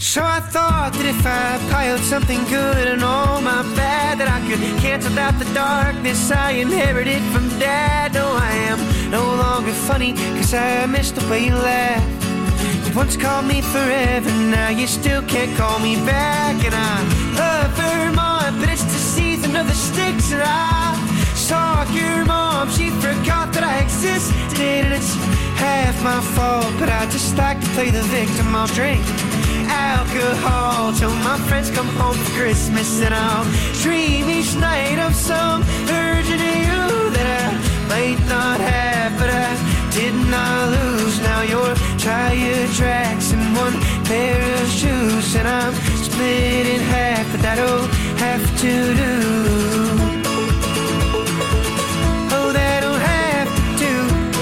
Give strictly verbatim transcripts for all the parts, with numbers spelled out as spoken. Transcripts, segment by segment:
So I thought that if I piled something good and all my bad, that I could cancel out the darkness I inherited from Dad. No, I am no longer funny, cause I miss the way you laugh. You once called me forever, now you still can't call me back. And I love Vermont, but it's the season of the sticks. And I saw your mom, she forgot that I existed. And it's half my fault, but I just like to play the victim. I'll drink alcohol till my friends come home for Christmas, and I'll dream each night of some version of you that I might not have, but I did not lose. Now you're tire tracks and one pair of shoes, and I'm split in half, but that'll have to do. Oh, that'll have to do.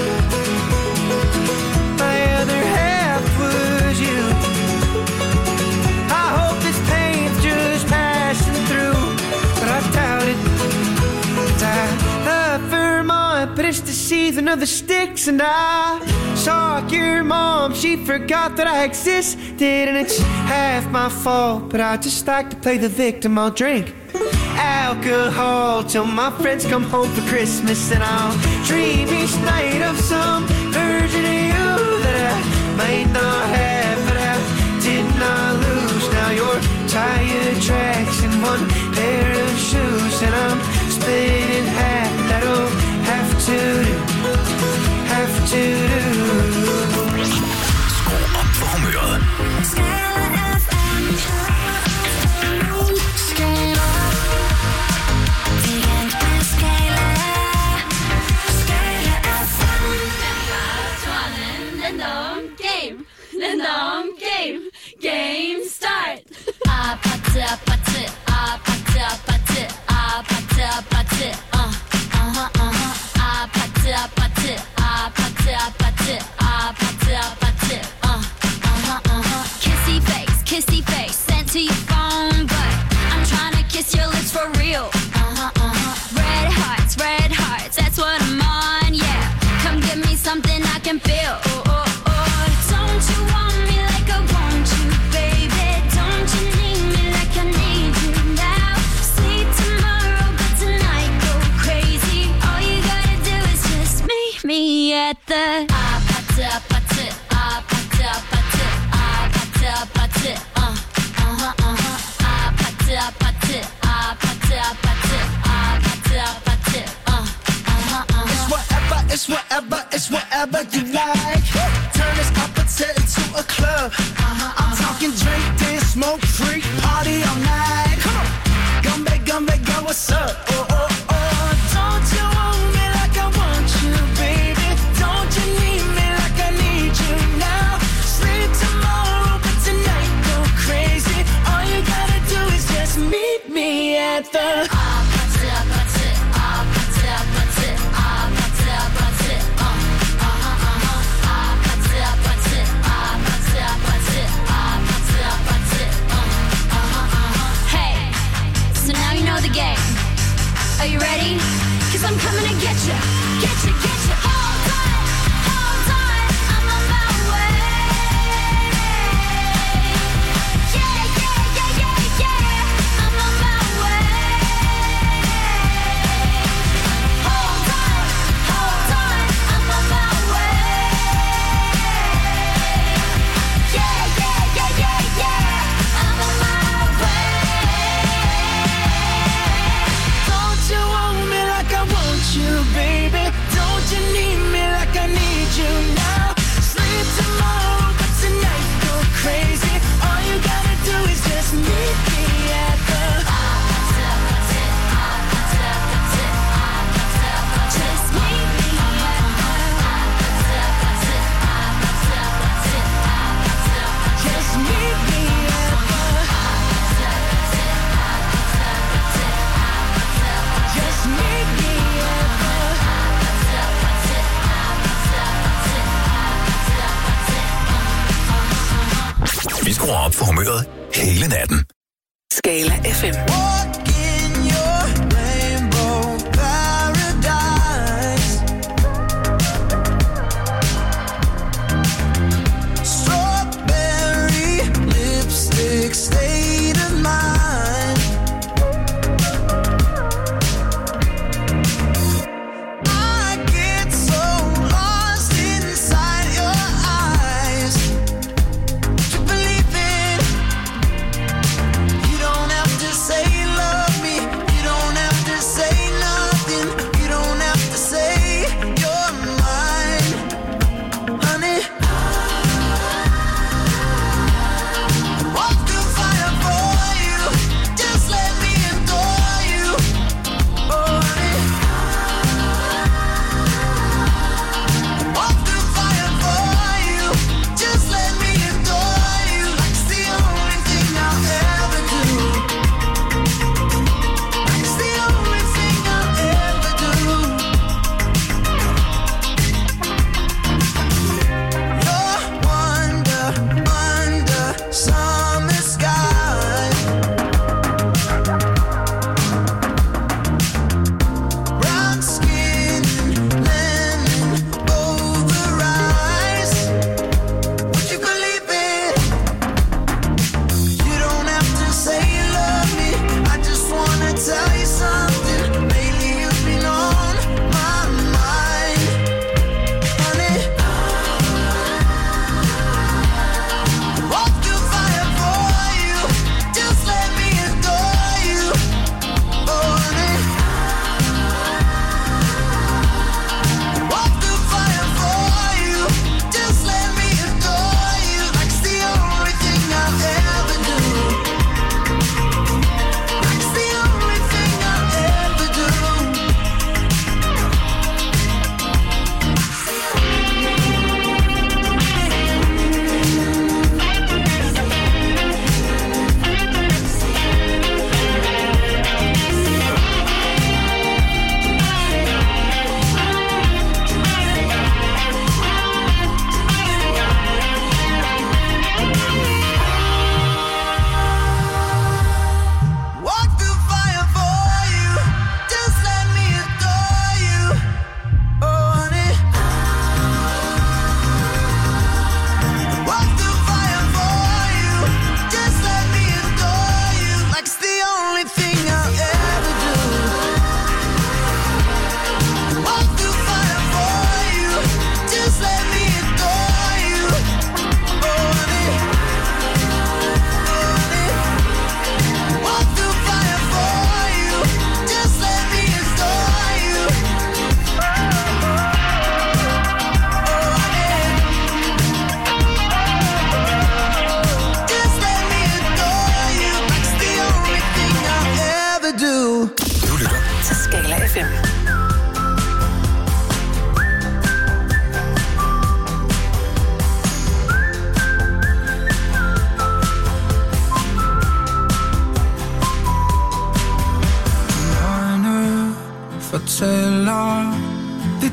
My other half was you. I love Vermont, but it's the season of the sticks. And I saw your mom, she forgot that I existed. And it's half my fault, but I just like to play the victim. I'll drink alcohol till my friends come home for Christmas, and I'll dream each night of some version of you that I might not have, but I did not lose. Now you're tire tracks and one pair of shoes, and I'm split in half. That'll have to do, have to do. Skru op for humøret. Skala F M. Skala. Weekend med Skala. Skala F M. Random game. Random game. Game start. Ah, patte, patte, ah, patte, patte, ah, patte, patte, uh, uh-huh, uh-huh, ah, patte, patte, ah, patte, patte, ah, patte, patte, uh, uh-huh, uh-huh. Kissy face, kissy face, sent to your phone, but I'm trying to kiss your lips for real. Uh-huh, uh-huh. Red hearts, red hearts, that's what I'm on, yeah. Come give me something I can feel. Oh, oh, oh. Don't you want me like I want you, baby? Don't you need me like I need you now? Sleep tomorrow, but tonight go crazy. All you gotta do is just meet me at the ah patte patte ah patte patte ah patte patte uh uh-huh uh-huh ah patte patte ah patte patte ah patte patte uh uh-huh uh-huh. It's whatever, it's whatever, it's whatever you like. Turn this appetite into a club. Uh-huh, I'm talking drink, dance, smoke, freak, party all night. Come on, gumbe, gumbe, go, what's up? Oh, oh, oh, don't you want me like I want you, baby? Don't you need me like I need you now? Sleep tomorrow, but tonight go crazy. All you gotta do is just meet me at the ah patte patte ah patte patte ah patte patte uh uh-huh uh-huh ah patte patte ah patte patte ah patte patte uh uh-huh uh-huh. Hey, so now you know the game. Are you ready? 'Cause I'm coming to get you, get you, get you. Hold tight, hold tight, I'm on my way. Yeah, yeah, yeah, yeah, yeah, I'm on my way. Hold tight, hold tight, I'm on my way. Yeah, yeah, yeah, yeah, yeah, I'm on my way. Don't you want me like I want you, baby? Don't you need me like I need you now? Sleep tomorrow, but tonight go crazy. All you gotta do is just meet me at the Just meet me at just meet me at the just meet me at the Vi skruer op for humøret hele natten. Skala F M. Walk in your rainbow paradise. Strawberry lips.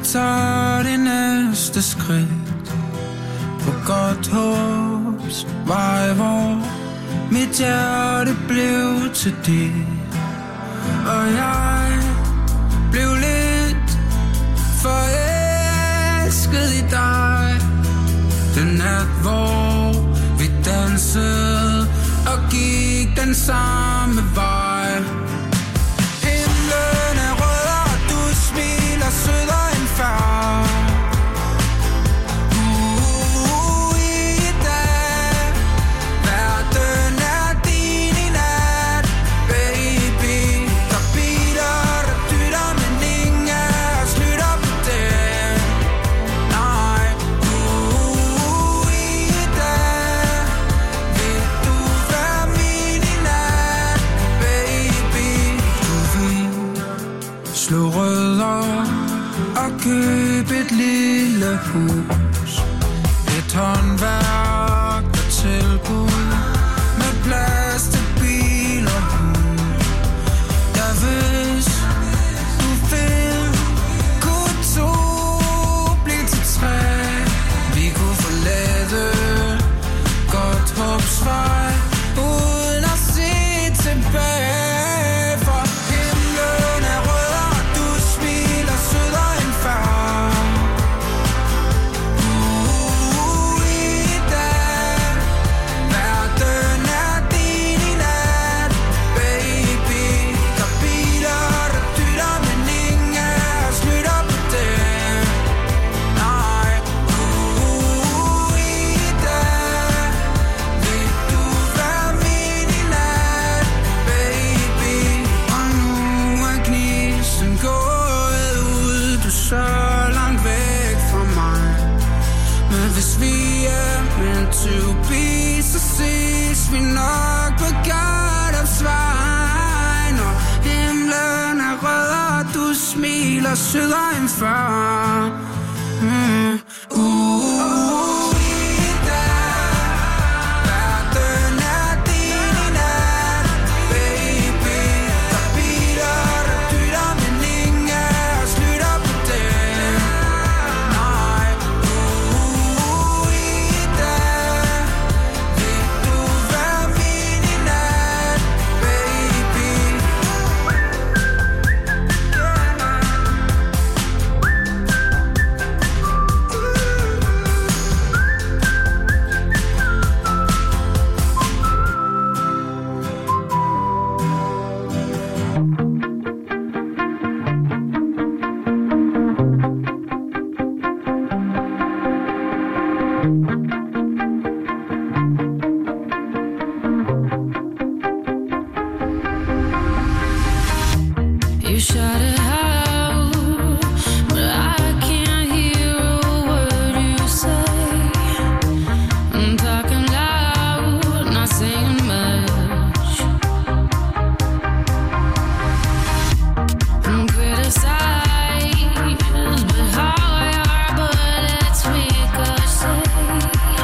tager det næste skridt på godt håbs vej, hvor mit hjerte blev til dit, og jeg blev lidt forelsket i dig. Den nat, hvor vi dansede og gik den samme vej. Himlen er rød, og du smiler sødere end før. Uh, i dag, verden er din i nat, baby. Der biler, der dytter, men ingen af os lytter på det. Nej, uh, i dag, vil du være min i nat, baby. Du vil slå rødder og købe et lille hus, et håndværk og tilbud med plads til bil og hund. Ja, hvis du vil, kunne to blive til tre. Vi kunne forlade godt håbsvej uden at se tilbage. For himlen er rød, og du smiler sødere end før. Uh, i dag, verden er din i nat, baby. Der biler, der dytter, men ingen af os lytter på det. Nej, uh, i dag, vil du være min i nat, baby. Og nu er gnisten gået ud, du er så langt væk fra mig. Men hvis vi er meant to be, så ses vi nok på Gardopsvej. Når himlen er rød, og du smiler sødere end før. Mm. Uh, i dag, verden er din i nat, baby. Der biler, der dytter, men ingen af os lytter på det. Nej, uh, i dag, vil du være min i nat, baby. You shut it out, but I can't hear a word you say. I'm talking loud, not saying much. I'm criticized, but how I are bullets ricochet.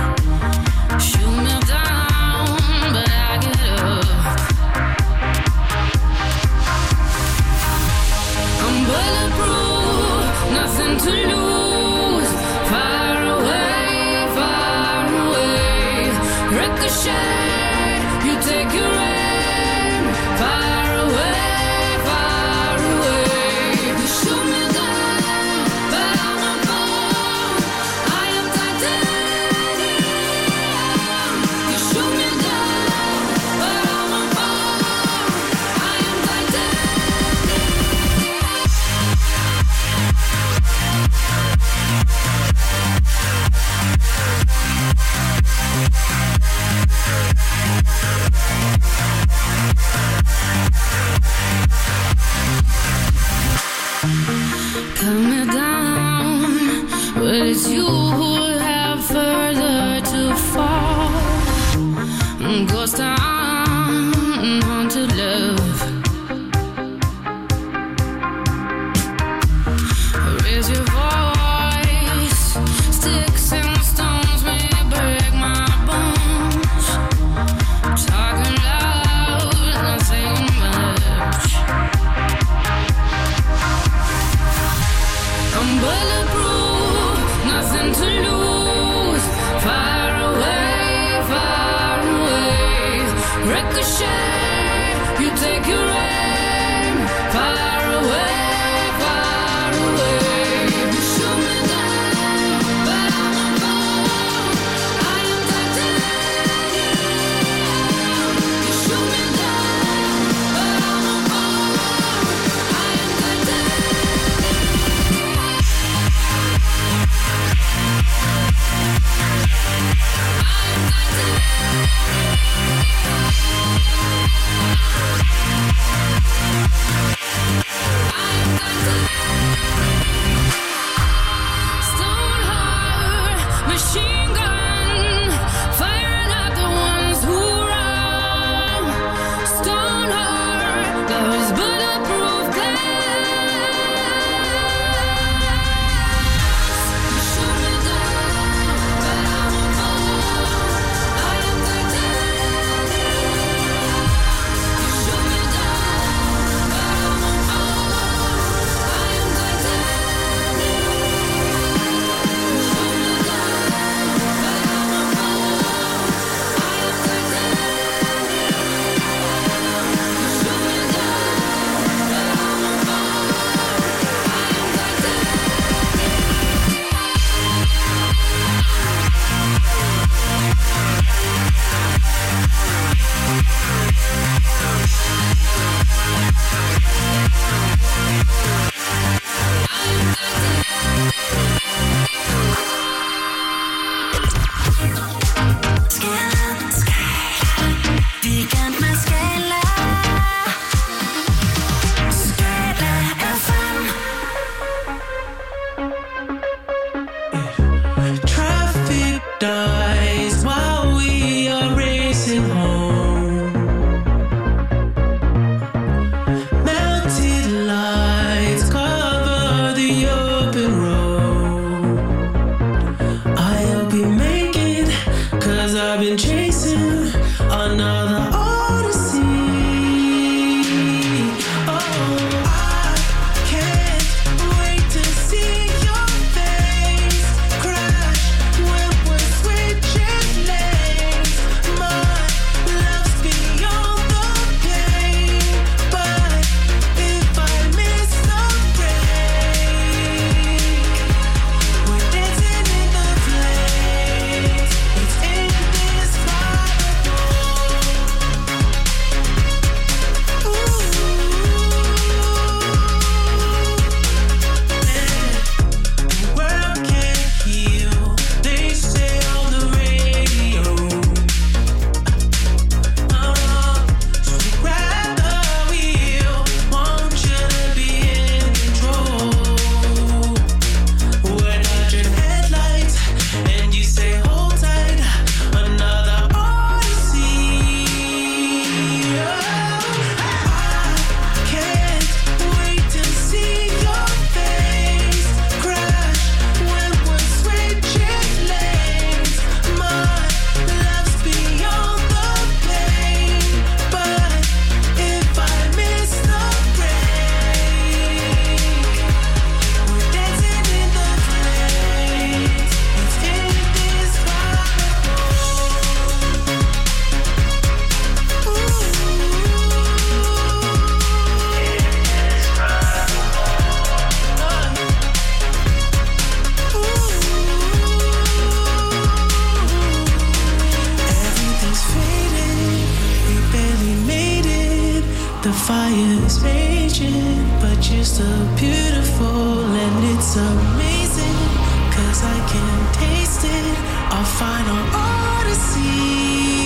so beautiful and it's amazing, 'cause I can taste it, our final odyssey.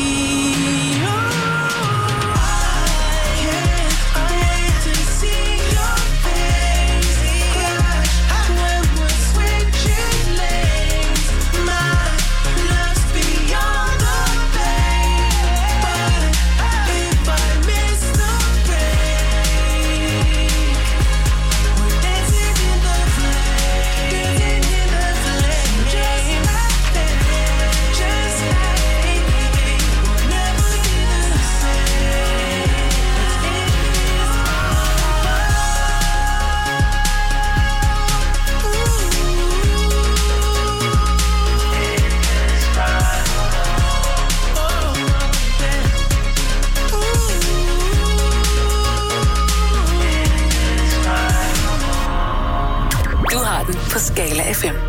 På Skala F M.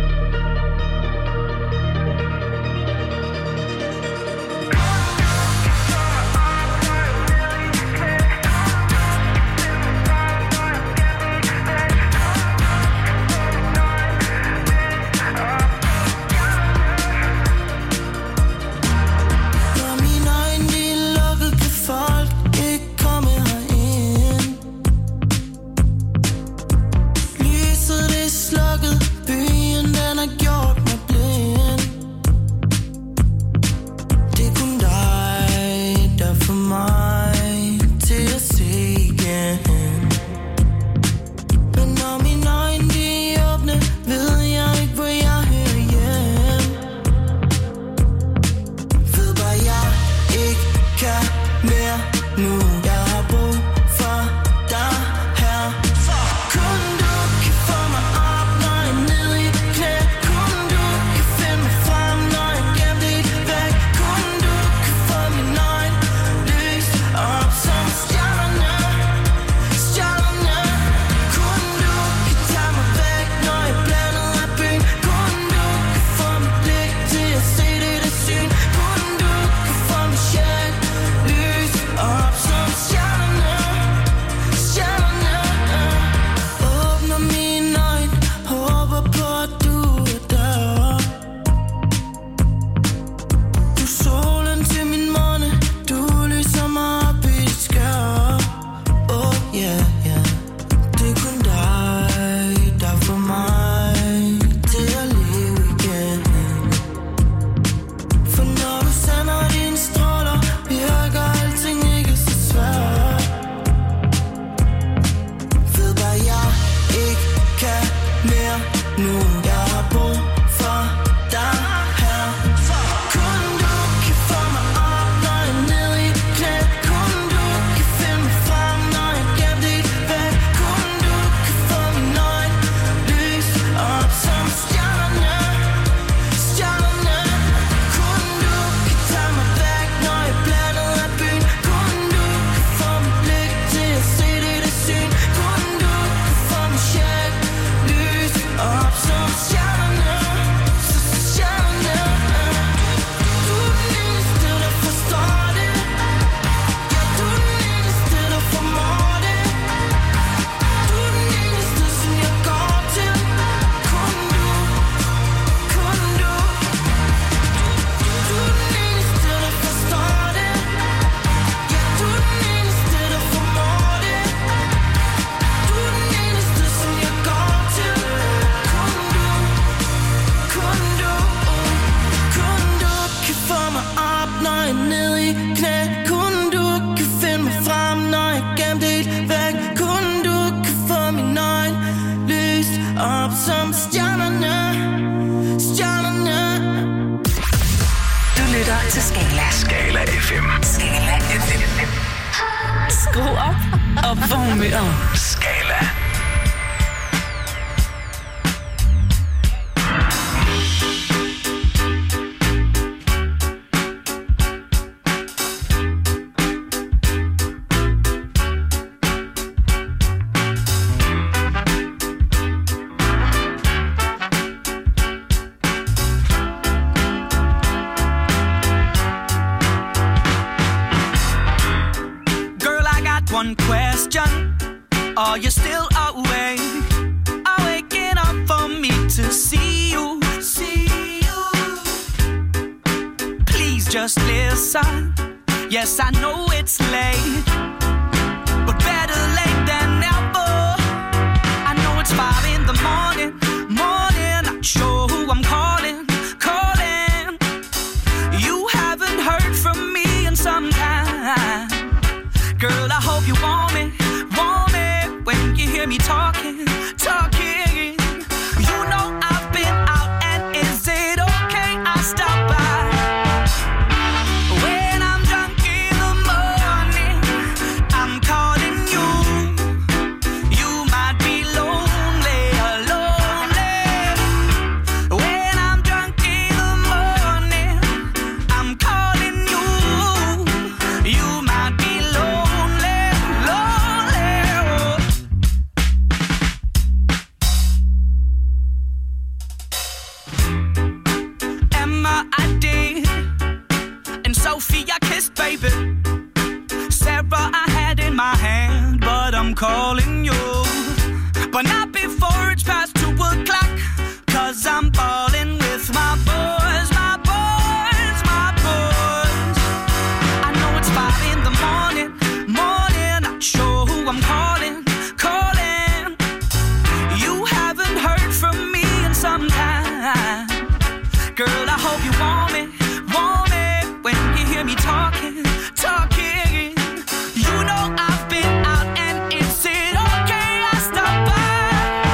Til Skala. Skala F M. Skala F M. Skru op og på humøret. Skala. One question, Are you still awake? Are waking up for me to see you? See you. Please just listen. Yes, I know it's late, but better late than never. I know it's five in the morning, morning. Not sure who I'm calling, calling. You haven't heard from me in some time. Girl, I hope you want me, want me. When you hear me talking, talking. You know I've been out, and is it okay I stop by? When I'm drunk in the morning, I'm calling you. You might be lonely, lonely. When I'm drunk in the morning, I'm calling you. You might be lonely, lonely. Emma, I did, and Sophie, I kissed, baby. Sarah, I had in my hand, but I'm calling you. But not before it's past two o'clock, cause I'm balling with my boys, my boys, my boys. I know it's five in the morning, morning. Not sure who I'm calling, calling. You haven't heard from me in some time. Girl, I hope you want me, want me. When you hear me talking, talking. You know I've been out, and is it okay I stop by?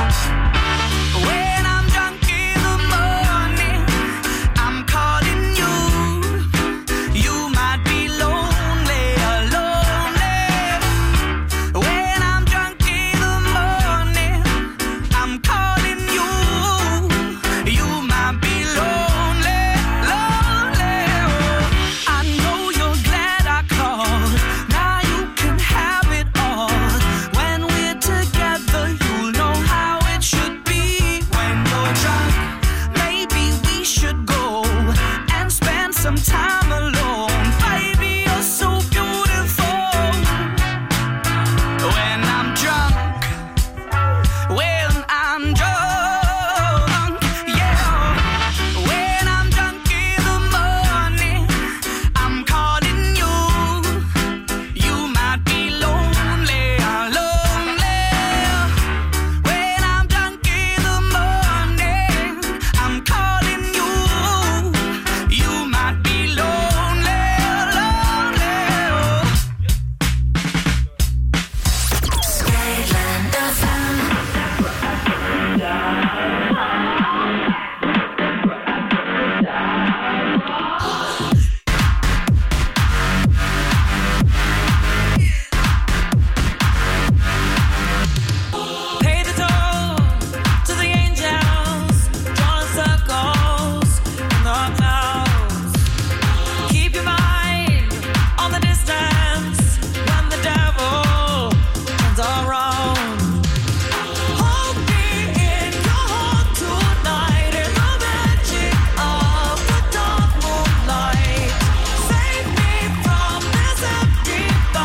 When I'm drunk in the morning, I'm calling you. You might be lonely, lonely. When I'm drunk in the morning, I'm calling you. You might be lonely, lonely. I know you're glad I called. Now you can have it all. When we're together, you'll know how it should be. When you're drunk, maybe we should go and spend some time alone. Baby, you're so beautiful. When I'm drunk, when I'm drunk, yeah. When I'm drunk in the morning, I'm calling you. You might be lonely, lonely. When I'm drunk in the morning, I'm calling you. You might be lonely, lonely. Skyland F M. Pay the toll to the angels, drawing circles in the clouds. Keep your mind on the distance when the devil turns around. Hold me in your heart tonight in the magic of the dark moonlight. Save me from this empty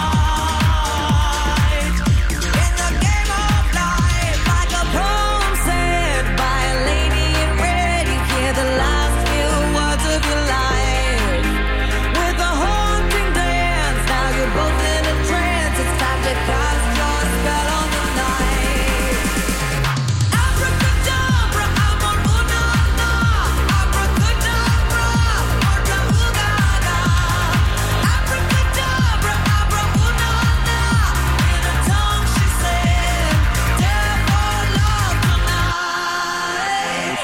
fight. In the game of life, like a poem said by a lady in red, you hear the last few words of your life. With a haunting dance, now you're both in a trance. It's time to cast your spell on the night. Abracadabra, amor una na. Abracadabra, otra ugada. Abracadabra, abra una na. In a tongue she said, devil love tonight.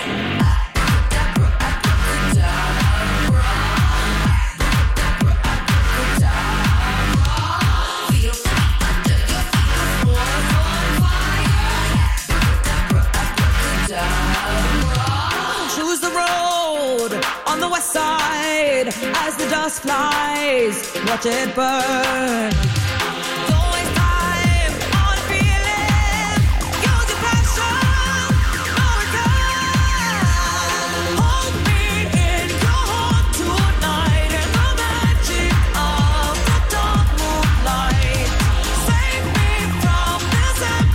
Choose the road on the west side as the dust flies. Watch it burn. Don't waste time on a feeling. Use your passion for return. Hold me in your heart tonight in the magic of the dark moonlight. Save me from this empty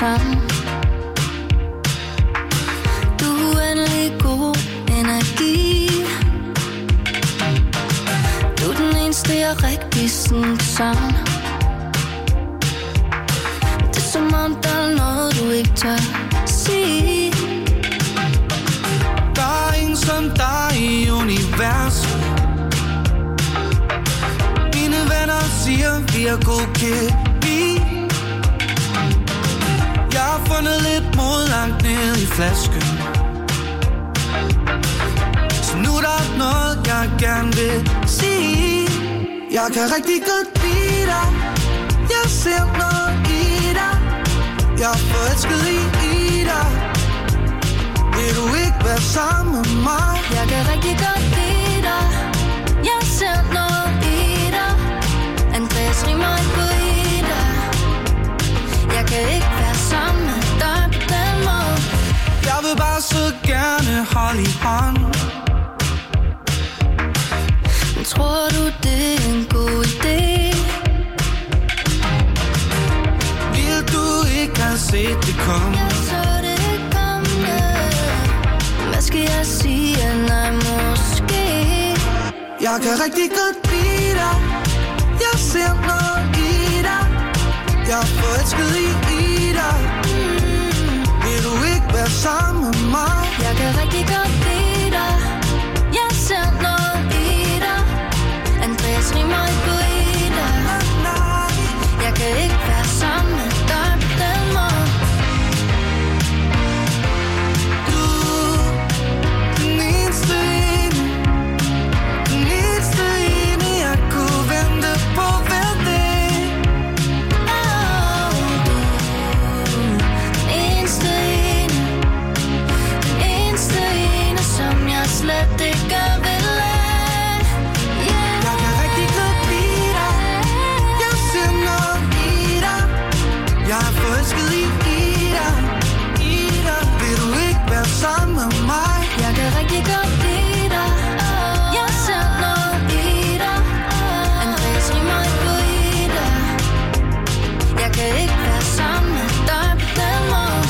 sammen. Du er uendelig god energi. Du er den eneste, jeg rigtig sådan sammen. Det er som om, der er noget, du ikke tør sige. Der er ingen som dig i universet. Mine venner siger, vi er god kemi. Jeg har fundet lidt mod langt ned i flasken. Så nu er der noget, jeg gerne vil sige. Jeg kan rigtig godt lide dig. Jeg ser noget i dig. Jeg er forelsket i, i dig. Vil du ikke være sammen med mig? Jeg kan rigtig godt lide dig. Jeg ser noget i dig. Andreas rimer ikke på i dig. Jeg kan ikke være sammen med dig på den måde. Jeg vil bare så gerne holde i hånd. Men tror du, det er en god idé? Vil du ikke have set det komme? Jeg så det ikke komme. Hvad skal jeg sige? Nej, måske. Jeg kan rigtig godt lide dig. Jeg ser noget i dig. Jeg er forelsket i, i dig. mm. Vil du ikke være sammen med mig? Jeg kan rigtig godt lide dig. Jeg ser noget i dig. Andreas rimer ikke på i dig. Jeg kan ikke være sammen med dig på den måde. Du, den eneste ene, den eneste ene, jeg kunne vente på hver dag. Oh, du, den eneste ene, den eneste ene, som jeg slet ikke vil lade. Yeah. Jeg kan rigtig godt lide dig. Jeg ser noget i dig. Jeg er forelsket i, i dig, i dig. Vil du ikke være sammen med mig? Jeg kan rigtig godt lide dig. Jeg ser noget i dig. Andreas rimer ikke på i dig. Jeg kan ikke være sammen med dig på den måde.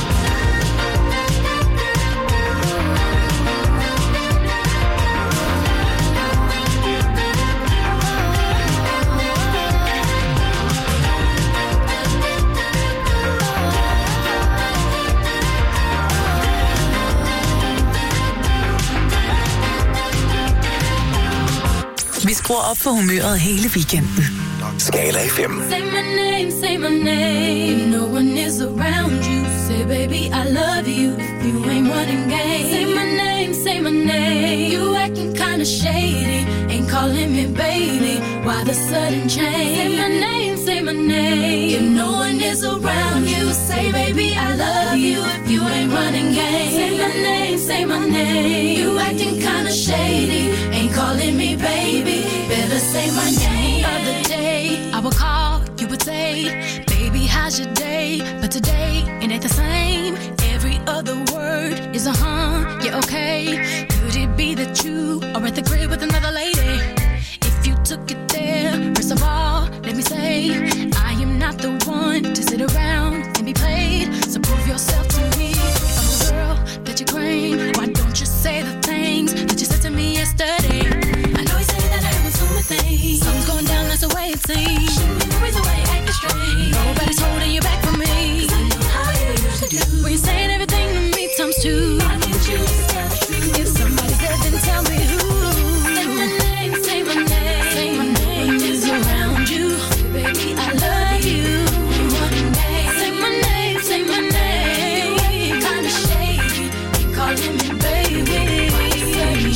Vi skruer op for humøret hele weekenden. Skala F M. Say my name, say my name. If no one is around you, say baby I love you. If you ain't running game, say my name, say my name. You acting kinda shady, ain't calling me baby. Why the sudden change? Say my name, say my name. If no one is around you, say baby I love you. If you ain't running game, say my name, say my name. You acting kinda shady, ain't calling me baby. Better say my name. Other day I would call, you would say, baby, how's your day? But today, it ain't the same. Every other word is a huh, yeah, okay. Could it be that you are at the crib with another lady? If you took it there, first of all, let me say, I am not the one to sit around and be played. So prove yourself to me. If I'm the girl that you claim, why don't you say the things that you said to me yesterday? I know you say that I was doing things. Something's going down, that's the way it seems. Shouldn't be worried the way I acting straight. Nobody's holding you back from me. 'Cause I know how you usually do. When you're saying everything to me times two. Why can't you just tell the truth? If somebody's dead, then tell me who. Say my name, say my name. Say my name is around you. Say, baby, I love you. One day. Say my name, say my name. You acting kinda shady, ain't calling me baby. Why you say my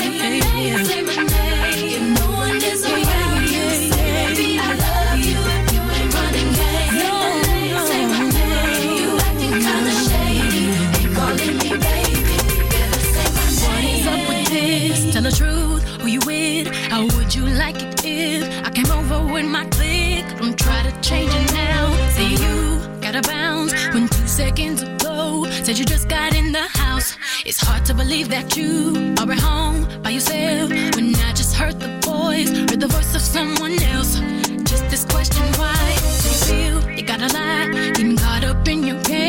name? Say my name. If no one is around you, say baby I love you. If you ain't running game, say my name, say my name. You acting kinda shady, ain't calling me baby. Better say my name. What is up with this? Tell the truth, who you with? How would you like it if I came over with my clique? Don't try to change it now. Say you gotta bounce when two seconds ago said you just got in the house. It's hard to believe that you are at home by yourself when I just heard the voice, heard the voice of someone else. Just this question, why do you feel you gotta lie, getting caught up in your game?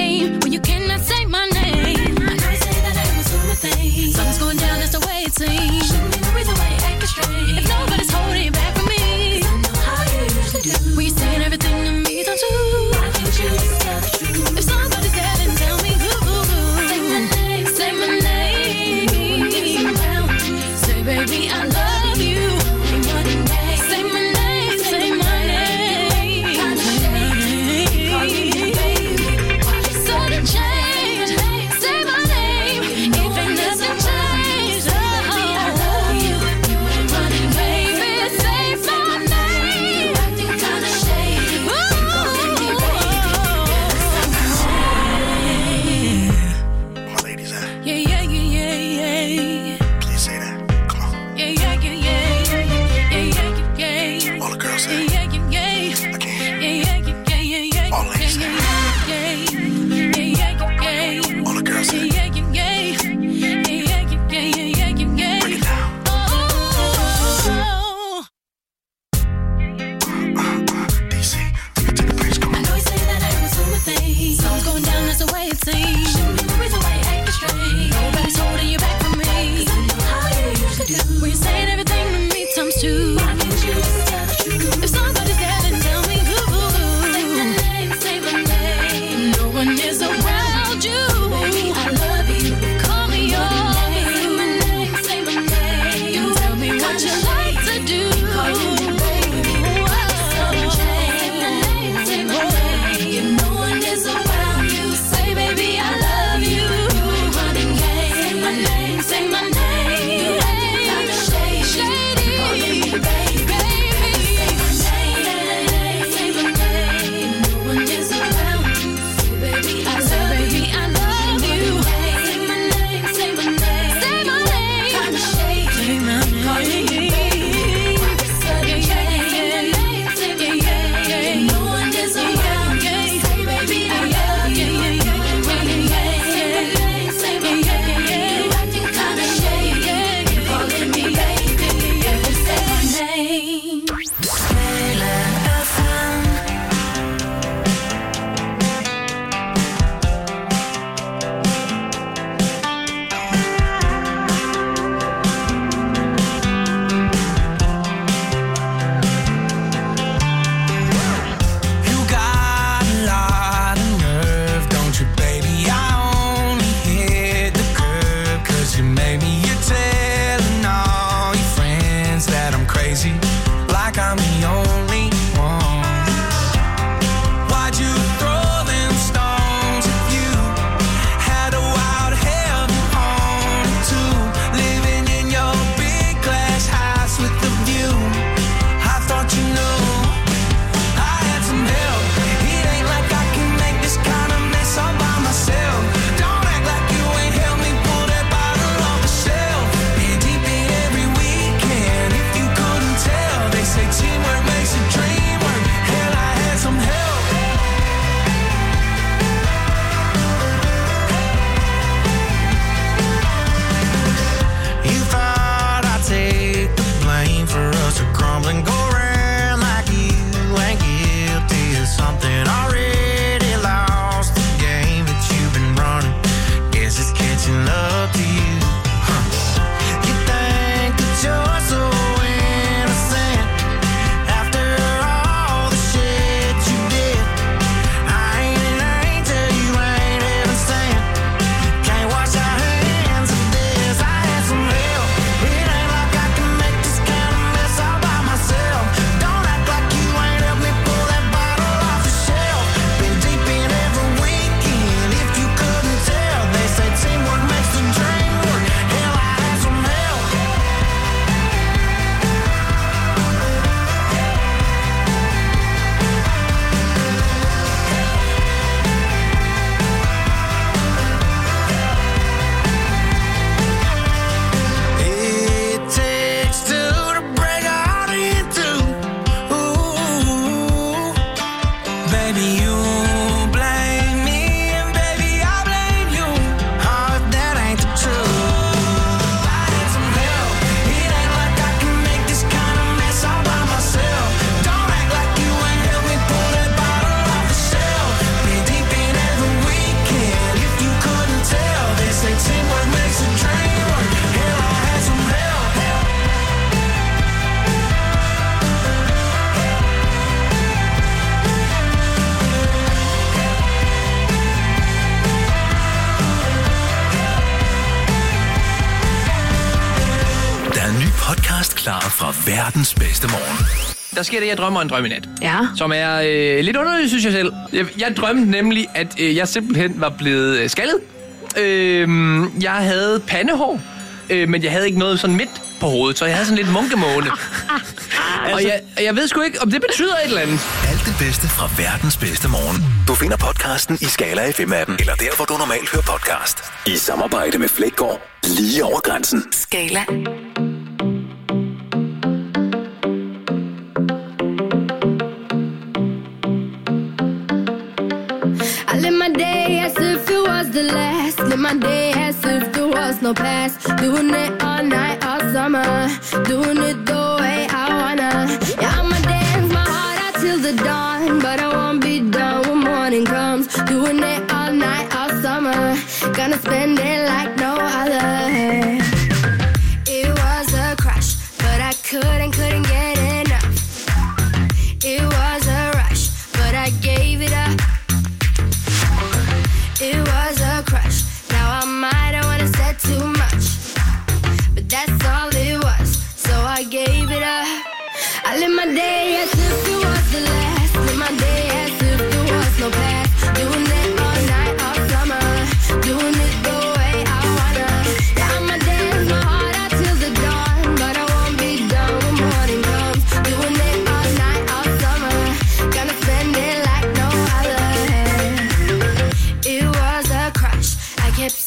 scene. With the way you act strange. Nobody's holding you back from me. 'Cause I know how you usually do. When you're saying everything to me times two. Why can't you just tell the truth? If somebody's there, then tell me who. Say my name, say my name. No one is around you. Baby, I love you. Call me your name. Say my name, say my name. You tell me what you like to do. Calling me baby. Whoa. Say my name, say my name. If no one is around you, say baby I love you. Running game. Say my name, say my name. You acting kinda shady. Shady. Calling me baby. Baby. Say my name, say my name. No one is around you. Say baby I love baby I love you. Say my name, say my name. Say my name. Kinda shady. Say my name. Calling me baby. Sudden change. Say my name, say my name. No one is around you. Say baby I love you. Running game. Say my name, say my name. You acting kinda shady. Calling me baby. Say my name. Skala F M. You got a lot of nerve, don't you, baby? I only hit the curb 'cause you made me. You're telling all your friends that I'm crazy, like I'm the only one. Why'd you throw them stones if you had a wild heaven on it too? Living in your big glass house with the view. I thought you knew I had some help. It ain't like I can make this kind of mess all by myself. Don't act like you ain't helped me pull that bottle off the shelf. Been deep in every weekend, if you couldn't tell. They say teamwork makes a dream work. Hell, I had some help. You thought I'd take the blame for us to crumble and go around like you ain't guilty of something already lost the game that you've been running. Guess it's catching up to you. Huh. You think that you're so innocent after all the shit you did. I ain't an angel, you ain't heaven sent. Can't wash our hands of this. I had some help. It ain't like I can make this kind of mess all by myself. Don't act like you ain't helped me pull that bottle off the shelf. Been deep in every weekend, if you couldn't tell. They say teamwork makes the dream work. Hell, I had some help. It takes two to break a heart in two. Ooh, baby, you blame me, and baby, I blame you. Oh, if that ain't the truth. I had some help. It ain't like I can make this kind of mess all by myself. Don't act like you ain't helped me pull that bottle off the shelf. Been deep in every weekend, if you couldn't tell. They say teamwork makes a dream work. Hell, I had some help. Der er en ny podcast klar fra verdens bedste morgen. Der sker det, jeg drømmer en drøm i nat. Ja. Som er øh, lidt underligt, synes jeg selv. Jeg, jeg drømte nemlig, at øh, jeg simpelthen var blevet øh, skaldet. Øh, jeg havde pandehår, øh, men jeg havde ikke noget sådan midt på hovedet, så jeg havde sådan lidt munkemåne. Og jeg, jeg ved sgu ikke, om det betyder et eller andet. Alt det bedste fra verdens bedste morgen. Du finder podcasten i Skala F M-appen, eller der, hvor du normalt hører podcast. I samarbejde med Flækgaard, lige over grænsen. Skala. I live my day as if it was the last. Live my day as if there was no past. Doing it all night, all summer. Doing it the way I wanna. Yeah, I'ma dance my heart out till the dawn. But I won't be done when morning comes. Doing it all night, all summer.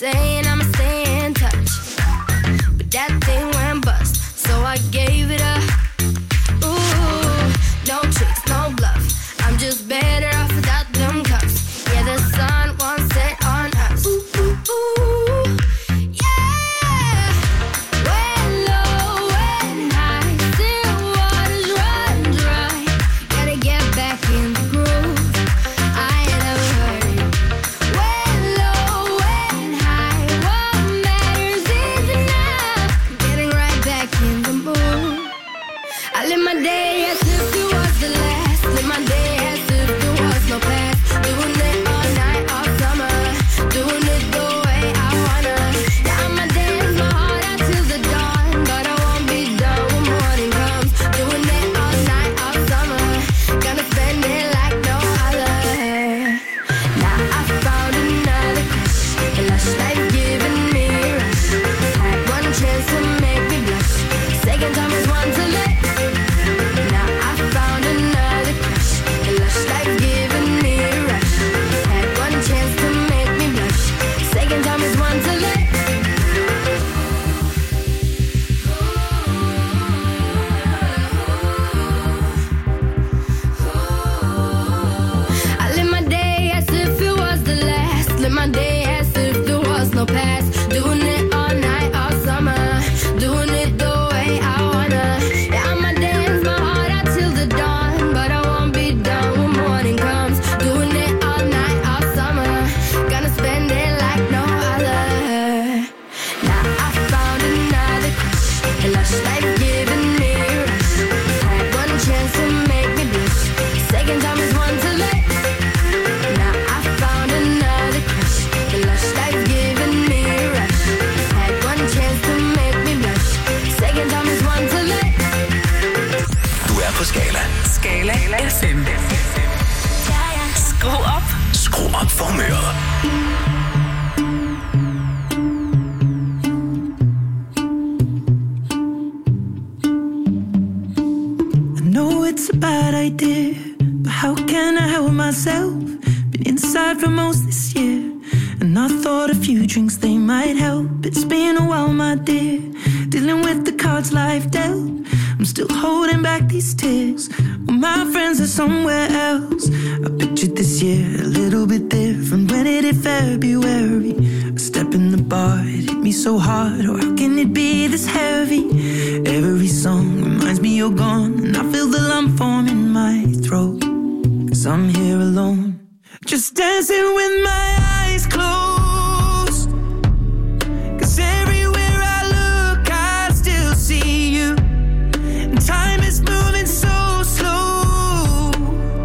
saying I'ma stay in touch, but that thing went bust, so I gave it up. Ooh, no tricks, no bluff. I'm just better off without them cuffs. Yeah, the sun won't set on us. Ooh, ooh, ooh. Yeah. When low, when high, still waters run dry. Gotta get back in the groove. I ain't never heard it. When low, when high, what matters is enough. Getting right back in the mood. I live my day as if it was the last. Live my day as if there was no past. Doing it all night, all summer. Doing it the way I wanna. Yeah, I'ma dance my heart out till the dawn, but I won't be done when morning comes. Doing it all night, all summer. Gonna spend it like no other. Now I found another crush. A lush life giving me a rush. Had one chance to make me blush. Second time is one to let. Now I found another crush. A lush life giving me a rush. Had one chance to make me blush. Second time is one to let. I live my day as if it was the last. Live my day as if there was no past. Doing it all night, all summer. Doing it the way I wanna. Yeah, I'ma dance my heart out till the dawn, but I won't be done when morning comes. Doing it all night, all summer. Gonna spend it like no other. Now I found another crush. A lush life giving me a rush. Had one chance to make me blush. Second time is one to let. Now I found another crush. A lush life giving me a rush. Had one chance to make me blush. Second time is one to let. Du er på Skala. Skala F M. Skru op. Skru op for humøret. I know it's a bad idea, but how can I help myself? Been inside for most this year, and I thought a few drinks they might help. It's been a while, my dear, dealing with the cards life dealt. I'm still holding back these tears. Well, my friends are somewhere else. I pictured this year a little bit different. When it hit February, a step in the bar, it hit me so hard. Oh, how can it be this heavy? Every song reminds me you're gone, and I feel the lump form in my throat. Cause I'm here alone, just dancing with my eyes closed. Cause everywhere I look I still see you. And time is moving so slow,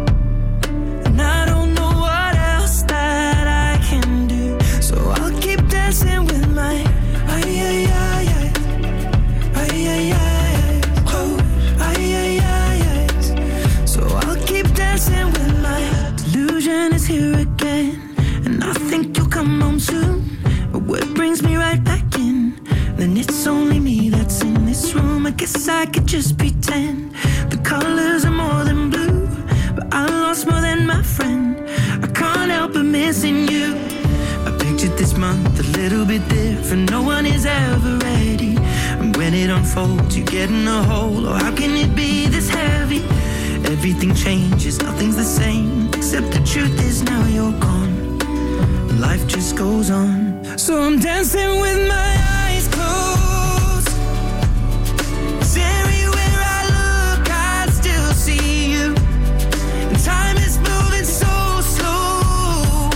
and I don't know what else that I can do. So I'll keep dancing with my ay ay ay ay ay ay ay close ay ay ay ay. So I'll keep dancing with my delusion is here again, and I think you'll come home soon. But what brings me right back in? Then it's only me that's in this room. I guess I could just pretend the colors are more than blue, but I lost more than my friend. I can't help but missing you. I pictured this month a little bit different. No one is ever ready, and when it unfolds you get in a hole. Oh, how can it be this heavy? Everything changes, nothing's the same, except the truth is now you're gone. Life just goes on. So I'm dancing with my eyes closed. 'Cause everywhere I look I still see you. And time is moving so slow,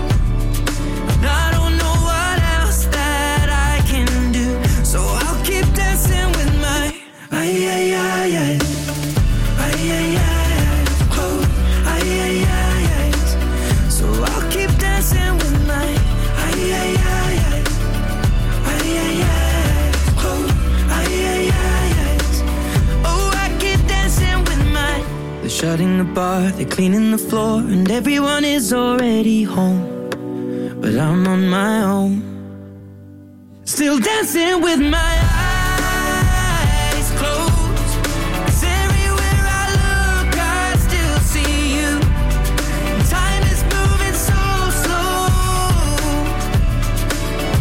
and I don't know what else that I can do. So I'll keep dancing with my ay ay ay ay ay ay ay close ay ay ay ay. So I'll keep dancing with my ay ay ay ay ay ay ay close ay ay ay ay. Oh, I keep dancing with my. They're shutting the bar, they're cleaning the floor, and everyone is already home, but I'm on my own, still dancing with my eyes closed. 'Cause everywhere I look I still see you. Time is moving so slow,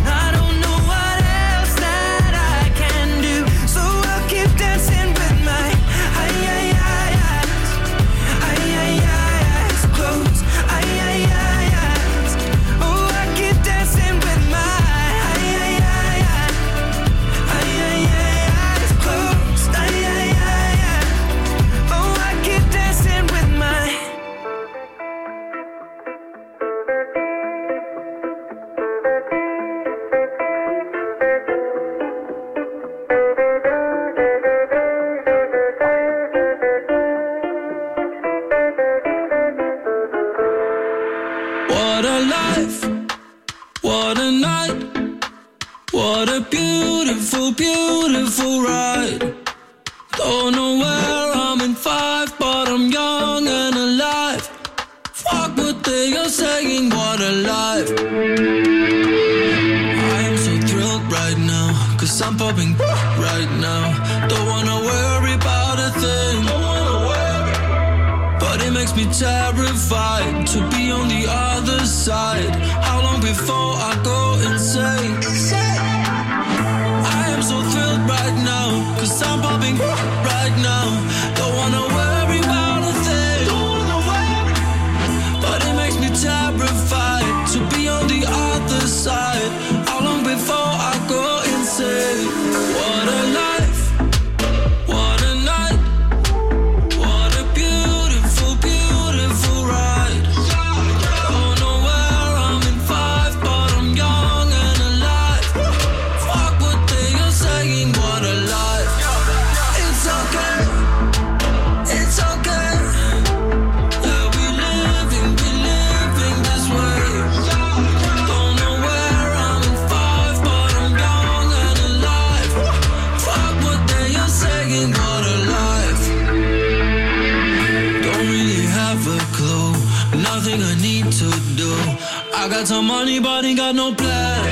life. What a night. What a beautiful, beautiful ride. Don't know where I'm in five, but I'm young and alive. Fuck what they are saying, what a life. I am so thrilled right now, cause I'm popping right now. Don't wanna worry about a thing, don't wanna worry. But it makes me terrified to be on the other side. How long before I go insane? I am so thrilled right now, cause I'm popping right now. Don't wanna worry about a thing, don't wanna worry. But it makes me terrified to be on the other side. How long before I go insane? What a life, what a night. What a beautiful, beautiful ride. Don't know where I'm in five, but I'm young and alive. Fuck what they are saying, what a life. It's okay, it's okay. Yeah, we living, we living this way. Don't know where I'm in five, but I'm young and alive. Fuck what they are saying, what a life. Don't really have a clue, nothing I need to do. I got some money, but ain't got no plans.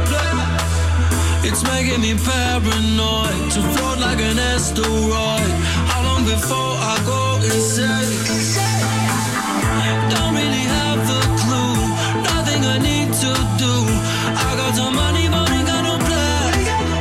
It's making me paranoid to float like an asteroid. How long before I go insane? Don't really have a clue, nothing I need to do. I got some money, but ain't got no plan.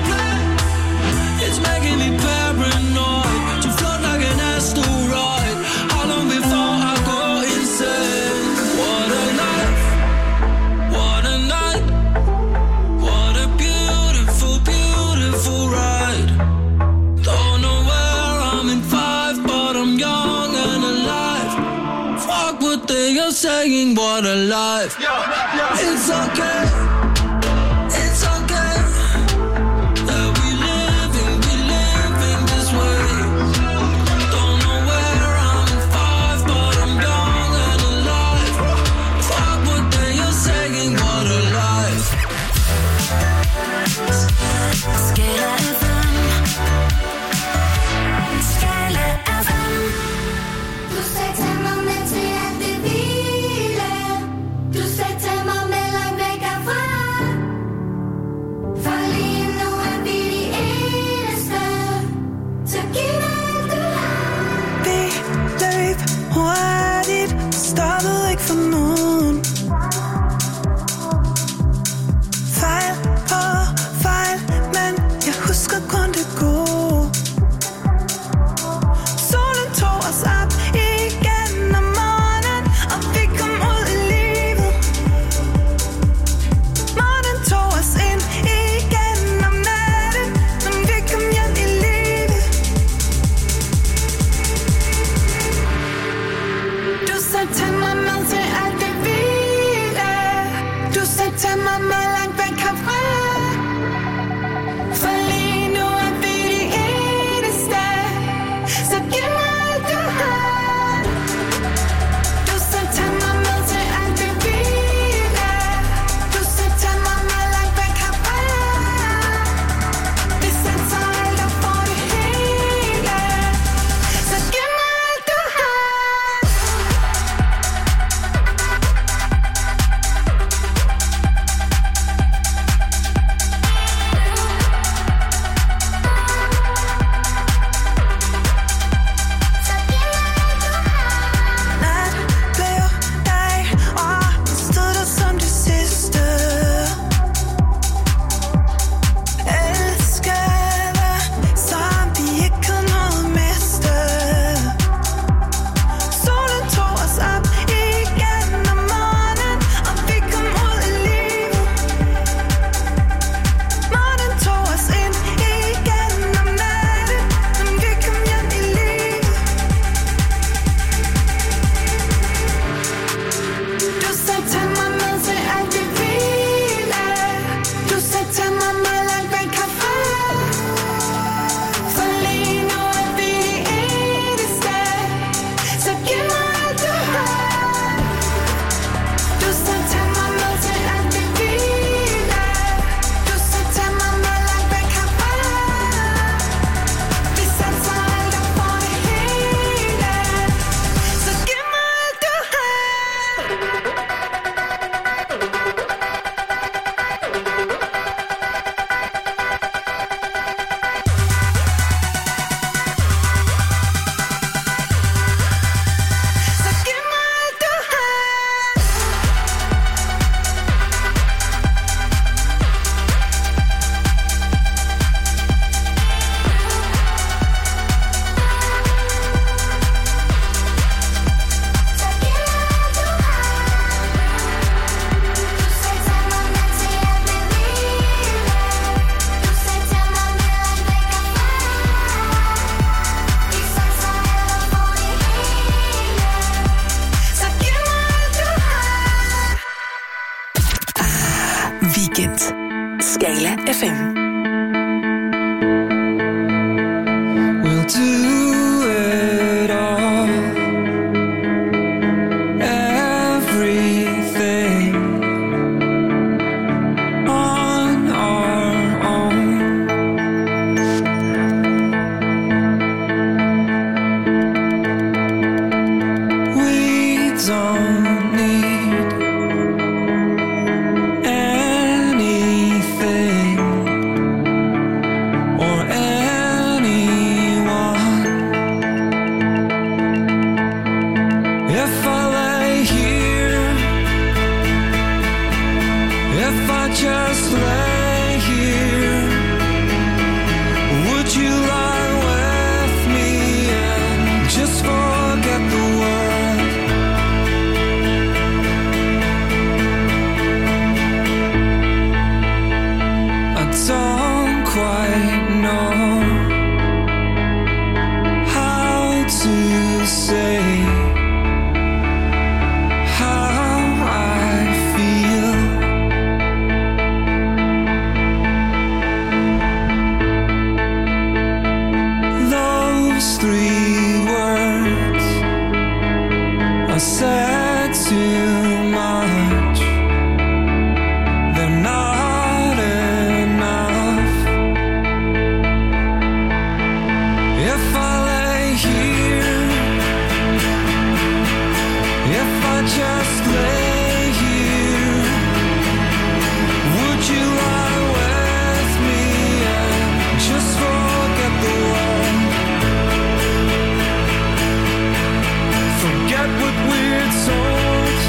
It's making me paranoid to float like an asteroid. How long before I go insane? What a life, what a night. What a beautiful, beautiful ride. Don't know where I'm in five, but I'm young and alive. Fuck what they are saying, what a life. It's okay, it's okay. Yeah, we living, we living this way. Don't know where I'm in five, but I'm young and alive. Fuck what they are saying, what a life. Skala F M. Skala F M. Du sagde til mig, mens vi er det hvile. Du sagde til mig med langt væk herfra. For lige nu er vi de eneste. Så giv mig alt du har. Vi løb hurtigt, stoppede ikke for nogen. Fejl på fejl, men jeg husker kun det gode. Solen tog os op igen om morgenen, og vi kom ud i livet. Morgen tog os ind igen om natten, men vi kom hjem i livet. Du sagde til mig, mens jeg alt det hvile. Skala F M. We'll do it all. Everything on our own. We don't need anything or anyone. If I lay here, if I just lay here, would you lie with me and just forget the world? I don't quite know how to say how I feel. Those three words are said too much. They're not enough. If I lay here, if I just lay here, would you lie with me and just forget the world? Forget what we're told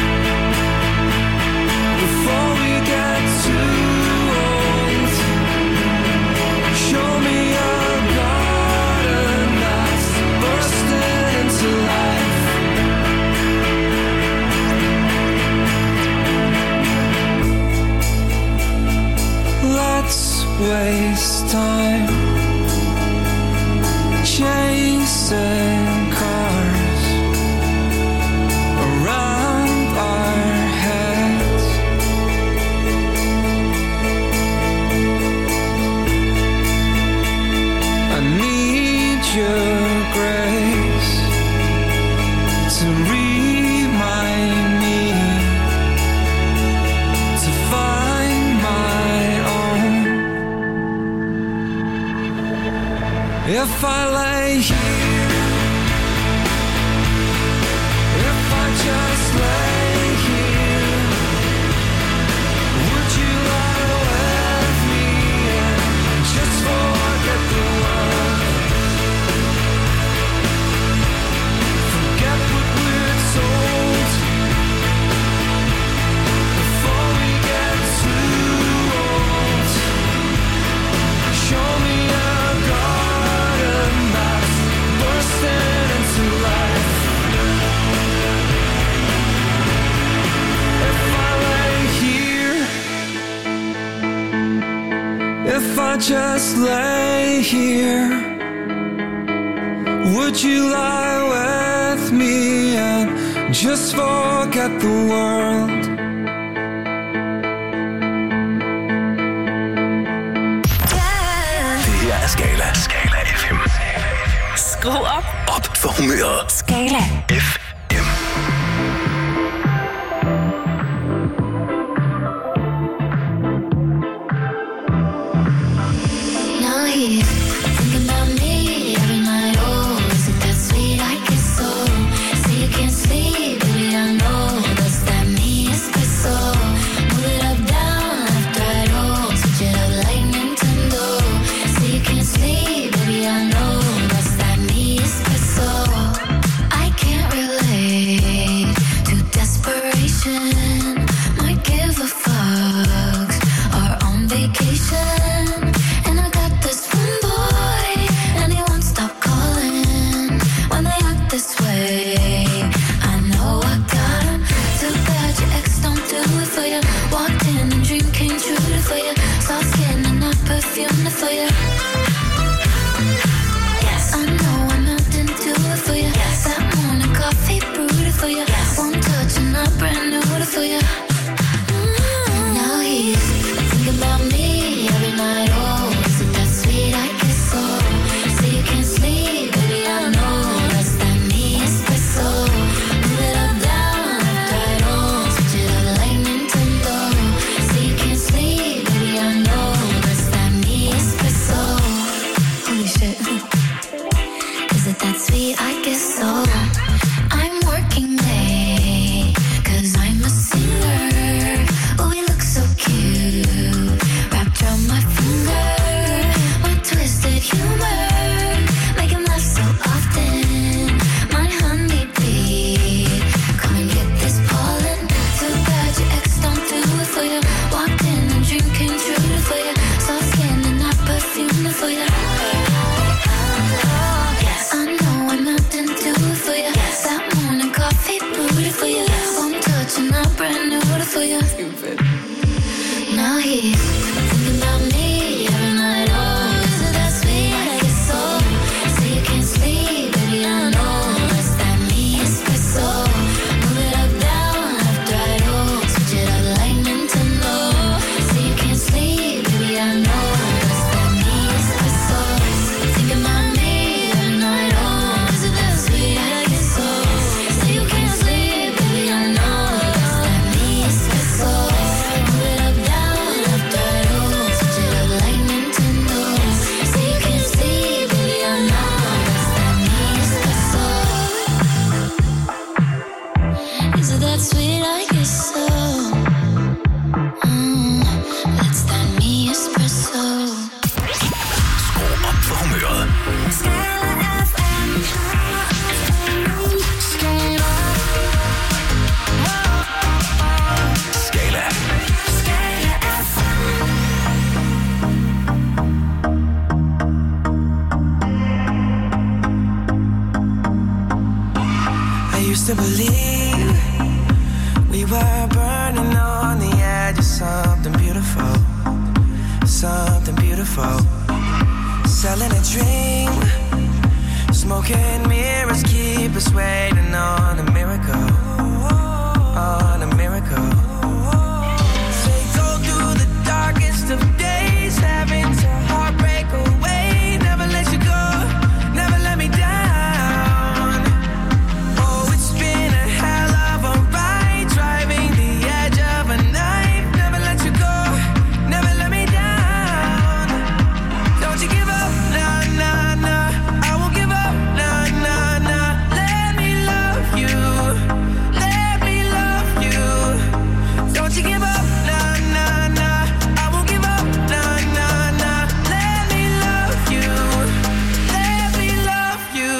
before we get too old. Show me a garden that's bursting into life. Let's waste time chasing cars around our heads. I need your grace to remind me to find my own. If I lay here, if I just lay here, would you lie with me and just forget the world? Forget what we're told before we get too old. Show me a garden that's bursting into life. If I lay here, if I just lay here, would you lie with me and just forget the world? Det her er Skala. Skala F M. Skru op. Op for humøret. Skala F M. Now he's thinking about me every night. Oh, is it that sweet? I guess so. Say you can't sleep, baby, I know. Does that mean it's good so? Move it up, down, left, right, oh. Switch it up like Nintendo. Say you can't sleep, baby, I know. Does that mean it's good so? I can't relax. Now he's thinking about me every night. Oh, is it that sweet? I get so. So you can't sleep, baby, I know. It's that me espresso. Move it up, down, left, right, oh. Switch it up like Nintendo. So you can't sleep, baby, I know. It's that me espresso. Thinking about me every night. Oh, is it that sweet? I get so. So you can't sleep, baby, I know. It's that me espresso. Move it up, down, left, right, oh. Switch it up like Nintendo. So you can't sleep, baby, I know. It's that me espresso. Is it that sweet? I guess so. Mm, it's that me espresso. Skru op for humøret. Skala. I used to believe we were burning on the edge of something beautiful, something beautiful. Selling a dream, smoking mirrors keep us waiting on a miracle, on a miracle. Say go through the darkest of days, having to heartbreak away. Never let you go, never let me down. Oh, it's been a hell of a ride, driving the edge of a knife. Never let you go, never let me down. Don't you give up, nah, nah, nah. I won't give up, nah, nah, nah. Let me love you, let me love you. Don't you give up, nah, nah, nah. I won't give up, nah, nah, nah. Let me love you, let me love you.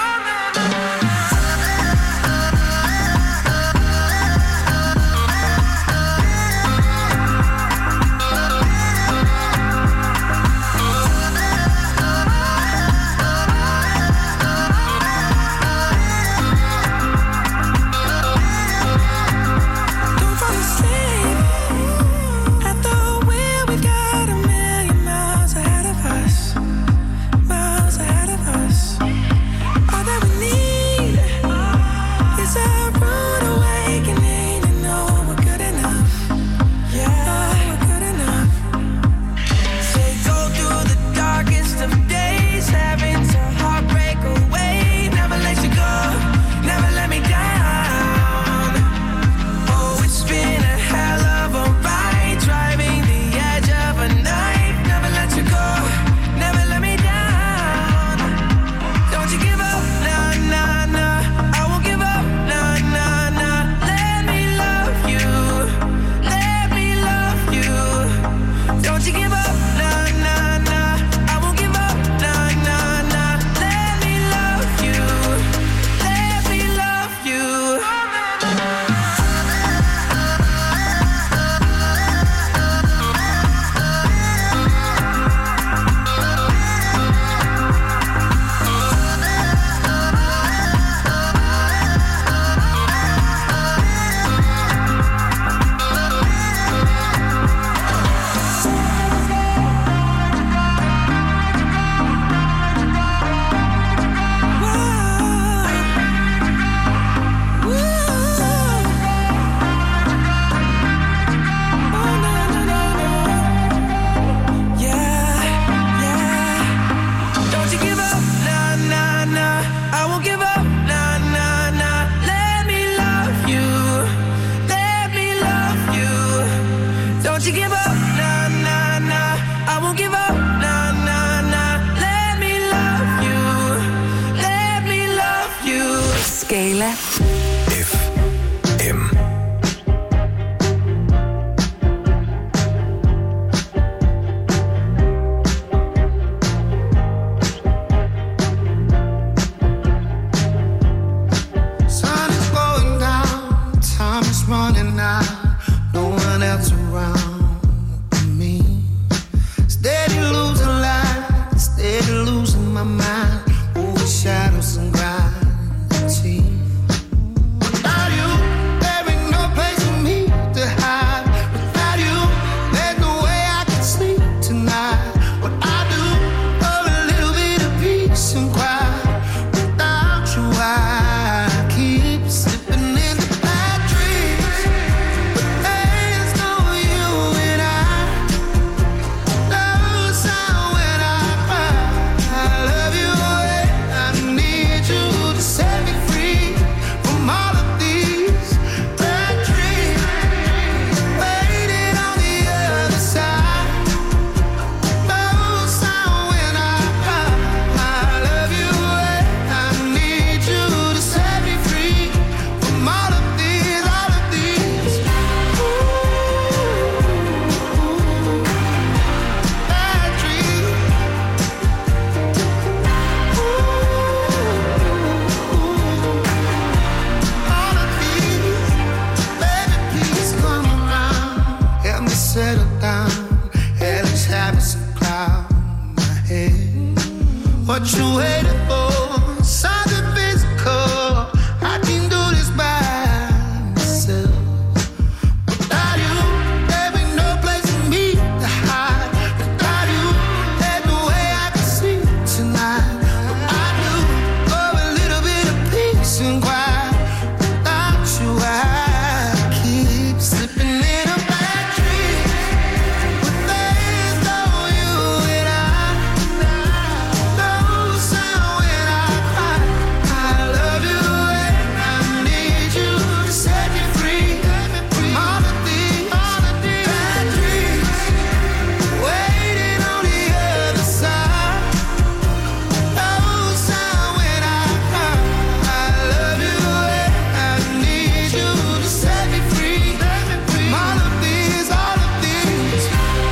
Don't fall asleep at the wheel. We got a million miles ahead of us, miles ahead of us. All that we need is a rude awakening to know we're good enough. Yeah, we're good enough. Say go through the darkest of days, having to heartbreak away. Never let you go, never let me down. Oh, it's been a hell of a ride, driving the edge of a knife. Never let you go, never let me down. Don't you give up, nah, nah, nah. I won't give up, nah, nah, nah. Let me love you, let me love you. Don't you give up, nah, nah, nah. I won't give up, nah, nah, nah. Let me love you, let me love you. Don't you give up, nah, nah, nah. I won't give up, nah, nah, nah. Let me love you, let me love you. Don't you give up, nah, nah, nah. I won't give up, nah, nah, nah. Let me love you, let me love you. Skala. F M. Sun is going down, time is running out. No one else around me. Steady losing light, steady losing my mind. Over shadows and gravity. Without you, there ain't no place for me to hide. what you waiting for? Something physical. I can do this by myself. Without you, there ain't no place for me to hide. Without you, there's no way I can sleep tonight. But I do for a little bit of peace and quiet. Without you, I keep slipping in a bad dream. But there's no you and I. No sound when I cry. I love you and I need you to set me free. All of these, all of these bad dreams waiting on the other side. No sound when I cry. I love you and I need you to set me free. All of these, all of these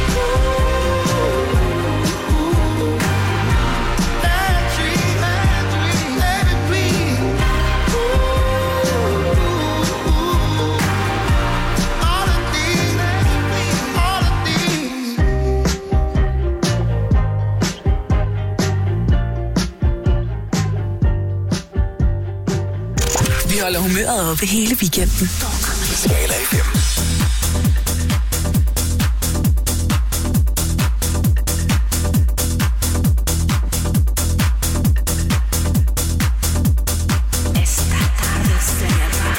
bad dreams, bad dreams, let me breathe. All of these, all of these. Vi holder humøret oppe hele weekenden. Skala F M. Esta tarde se va.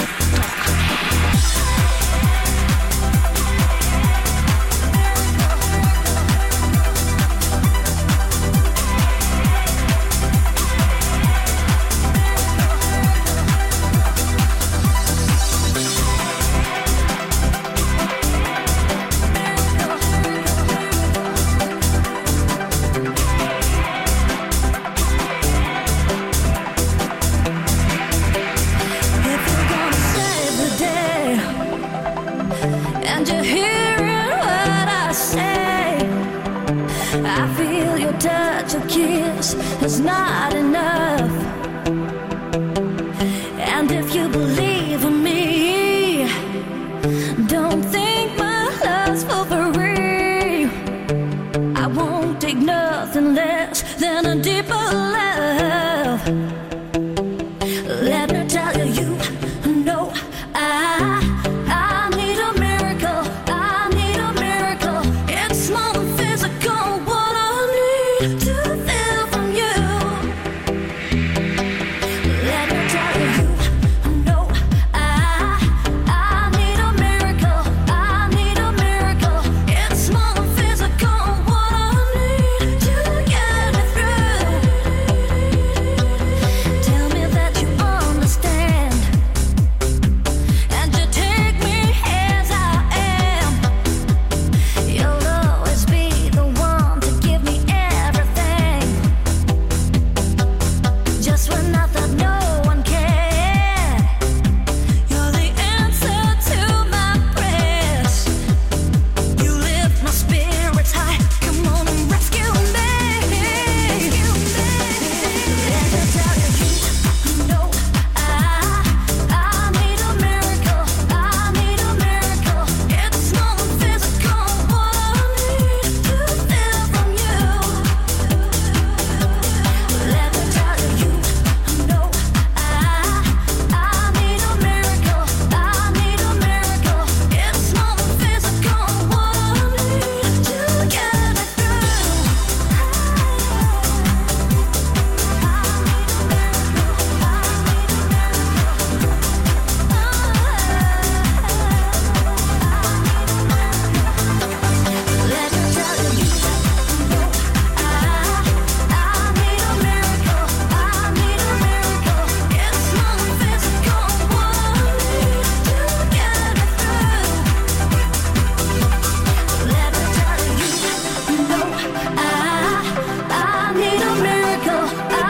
If you're gonna save the day and you're hearing what I say, I feel your touch, your kiss is not enough.